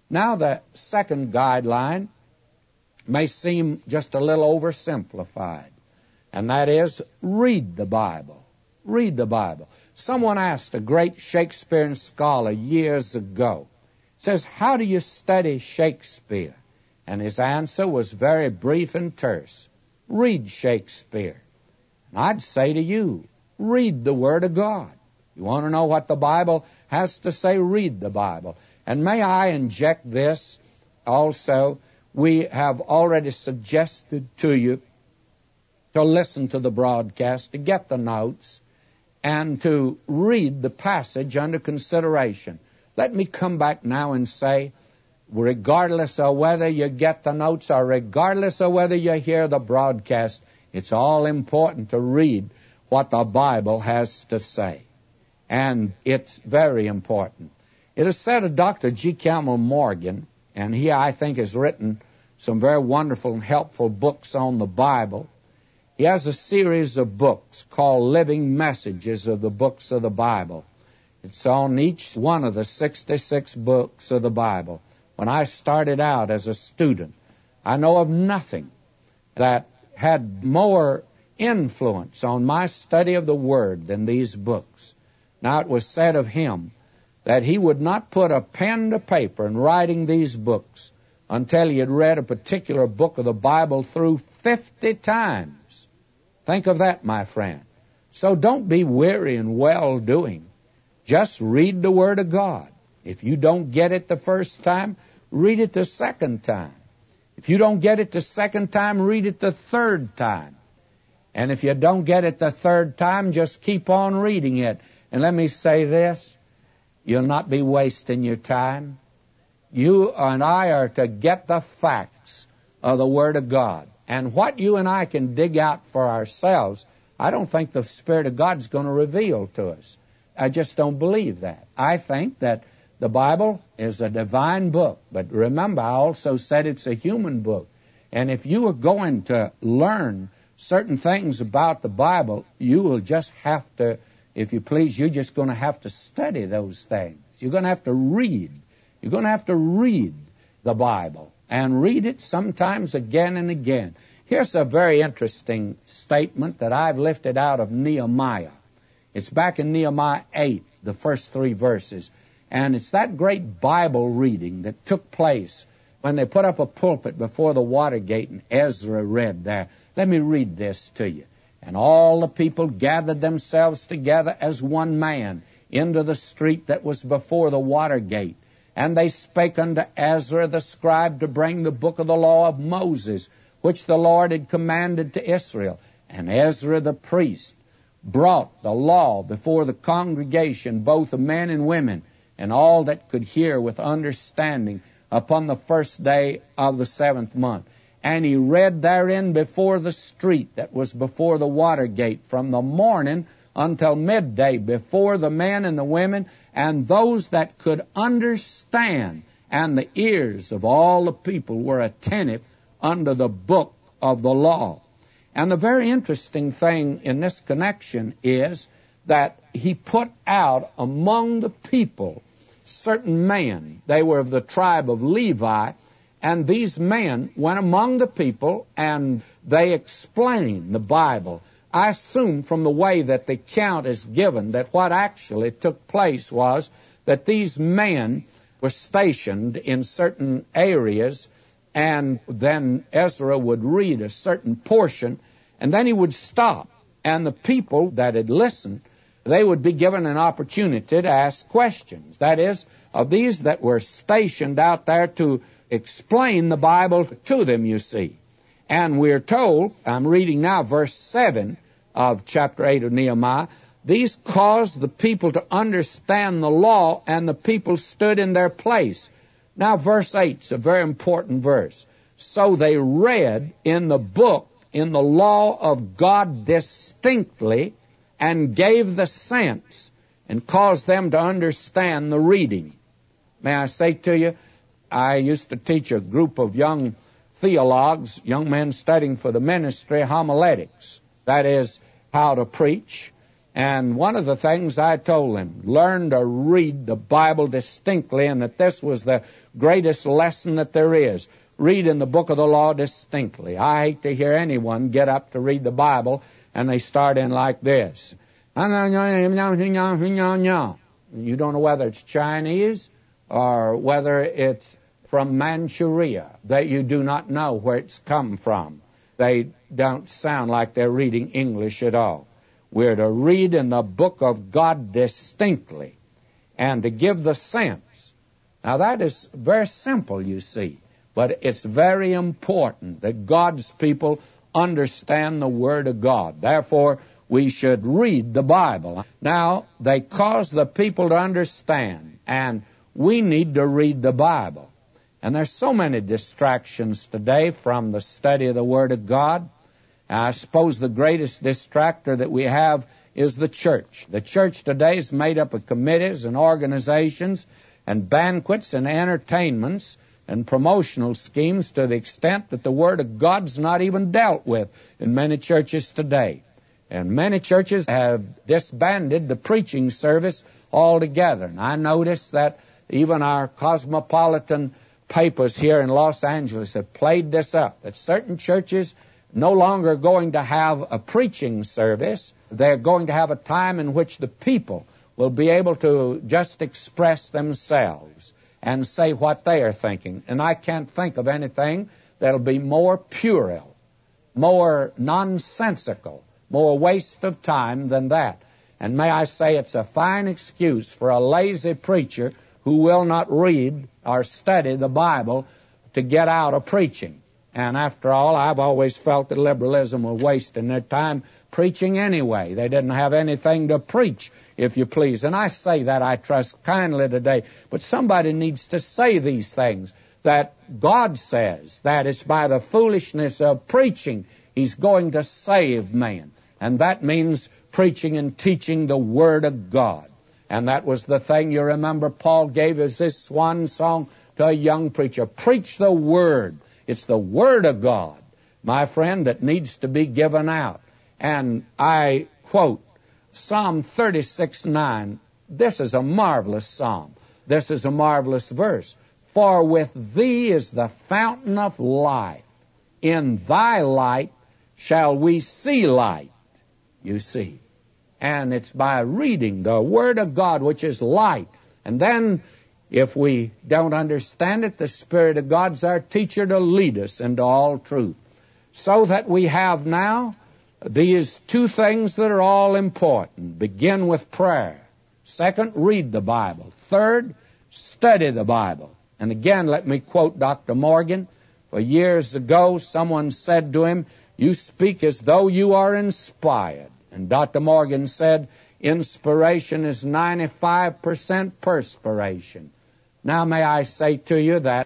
Now, the second guideline may seem just a little oversimplified, and that is, read the Bible. Read the Bible. Someone asked a great Shakespearean scholar years ago, says, how do you study Shakespeare? And his answer was very brief and terse. Read Shakespeare. And I'd say to you, read the Word of God. You want to know what the Bible has to say? Read the Bible. And may I inject this also? We have already suggested to you to listen to the broadcast, to get the notes, and to read the passage under consideration. Let me come back now and say, regardless of whether you get the notes or regardless of whether you hear the broadcast, it's all important to read what the Bible has to say. And it's very important. It is said of Dr. G. Campbell Morgan, and he, I think, has written some very wonderful and helpful books on the Bible. He has a series of books called Living Messages of the Books of the Bible. It's on each one of the 66 books of the Bible. When I started out as a student, I know of nothing that had more influence on my study of the Word than these books. Now, it was said of him that he would not put a pen to paper in writing these books until he had read a particular book of the Bible through 50 times. Think of that, my friend. So don't be weary in well-doing. Just read the Word of God. If you don't get it the first time, read it the second time. If you don't get it the second time, read it the third time. And if you don't get it the third time, just keep on reading it. And let me say this, you'll not be wasting your time. You and I are to get the facts of the Word of God. And what you and I can dig out for ourselves, I don't think the Spirit of God's going to reveal to us. I just don't believe that. I think that the Bible is a divine book. But remember, I also said it's a human book. And if you are going to learn certain things about the Bible, you will just have to, if you please, you're just going to have to study those things. You're going to have to read. You're going to have to read the Bible and read it sometimes again and again. Here's a very interesting statement that I've lifted out of Nehemiah. It's back in Nehemiah 8, the first 3 verses. And it's that great Bible reading that took place when they put up a pulpit before the Watergate and Ezra read there. Let me read this to you. And all the people gathered themselves together as one man into the street that was before the Watergate. And they spake unto Ezra the scribe to bring the book of the law of Moses, which the Lord had commanded to Israel. And Ezra the priest brought the law before the congregation, both of men and women, and all that could hear with understanding upon the first day of the 7th month. And he read therein before the street that was before the Watergate from the morning until midday before the men and the women and those that could understand. And the ears of all the people were attentive unto the book of the law. And the very interesting thing in this connection is that he put out among the people certain men. They were of the tribe of Levi, and these men went among the people and they explained the Bible. I assume from the way that the account is given that what actually took place was that these men were stationed in certain areas, and then Ezra would read a certain portion, and then he would stop. And the people that had listened, they would be given an opportunity to ask questions. That is, of these that were stationed out there to explain the Bible to them, you see. And we're told, I'm reading now verse 7 of chapter 8 of Nehemiah, these caused the people to understand the law, and the people stood in their place. Now, verse 8 is a very important verse. So they read in the book, in the law of God distinctly, and gave the sense, and caused them to understand the reading. May I say to you, I used to teach a group of young theologues, young men studying for the ministry, homiletics. That is, how to preach. And one of the things I told them, learn to read the Bible distinctly, and that this was the greatest lesson that there is. Read in the book of the law distinctly. I hate to hear anyone get up to read the Bible and they start in like this. You don't know whether it's Chinese or whether it's from Manchuria, that you do not know where it's come from. They don't sound like they're reading English at all. We're to read in the book of God distinctly and to give the sense. Now that is very simple, you see, but it's very important that God's people understand the Word of God. Therefore, we should read the Bible. Now, they cause the people to understand, and we need to read the Bible. And there's so many distractions today from the study of the Word of God. I suppose the greatest distractor that we have is the church. The church today is made up of committees and organizations and banquets and entertainments and promotional schemes to the extent that the Word of God's not even dealt with in many churches today. And many churches have disbanded the preaching service altogether. And I notice that even our cosmopolitan papers here in Los Angeles have played this up, that certain churches no longer going to have a preaching service. They're going to have a time in which the people will be able to just express themselves and say what they are thinking. And I can't think of anything that'll be more puerile, more nonsensical, more waste of time than that. And may I say, it's a fine excuse for a lazy preacher who will not read or study the Bible to get out of preaching. And after all, I've always felt that liberalism was wasting their time preaching anyway. They didn't have anything to preach, if you please. And I say that, I trust, kindly today. But somebody needs to say these things, that God says that it's by the foolishness of preaching He's going to save man. And that means preaching and teaching the Word of God. And that was the thing, you remember, Paul gave us this swan song to a young preacher. Preach the Word. It's the Word of God, my friend, that needs to be given out. And I quote Psalm 36:9. This is a marvelous psalm. This is a marvelous verse. For with Thee is the fountain of life. In Thy light shall we see light, you see. And it's by reading the Word of God, which is light. And then, if we don't understand it, the Spirit of God's our teacher to lead us into all truth. So that we have now these two things that are all important. Begin with prayer. Second, read the Bible. Third, study the Bible. And again, let me quote Dr. Morgan. For years ago, someone said to him, "You speak as though you are inspired." And Dr. Morgan said, inspiration is 95% perspiration. Now may I say to you that